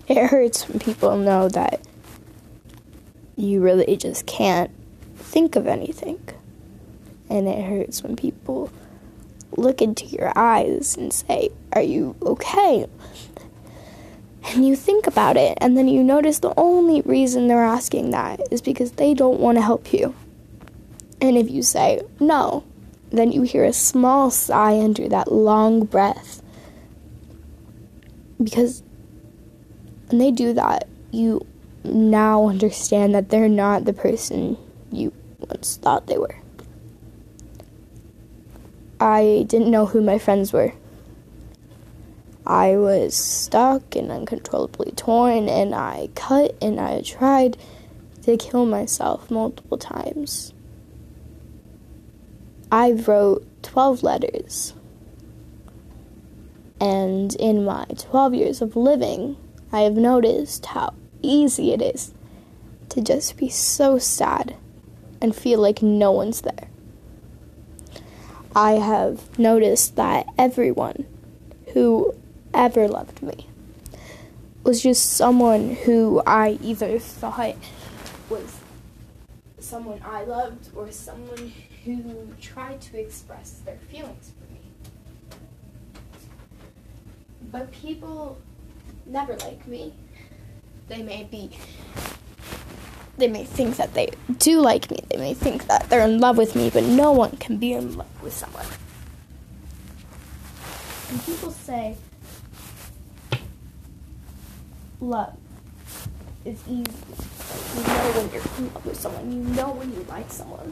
It hurts when people know that you really just can't think of anything. And it hurts when people look into your eyes and say, "Are you okay?" And you think about it, and then you notice the only reason they're asking that is because they don't want to help you. And if you say no, then you hear a small sigh under that long breath. Because when they do that, you now understand that they're not the person you once thought they were. I didn't know who my friends were. I was stuck and uncontrollably torn, and I cut and I tried to kill myself multiple times. I wrote 12 letters. And in my 12 years of living, I have noticed how easy it is to just be so sad and feel like no one's there. I have noticed that everyone who ever loved me was just someone who I either thought was someone I loved or someone who tried to express their feelings for me. But people never like me. They may think that they do like me. They may think that they're in love with me, but no one can be in love with someone. And people say love is easy. You know when you're in love with someone. You know when you like someone.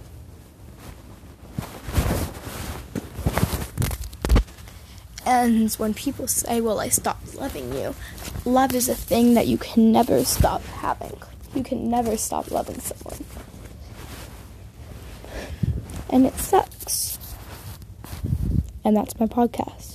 And when people say, well, I stopped loving you, love is a thing that you can never stop having. You can never stop loving someone. And it sucks. And that's my podcast.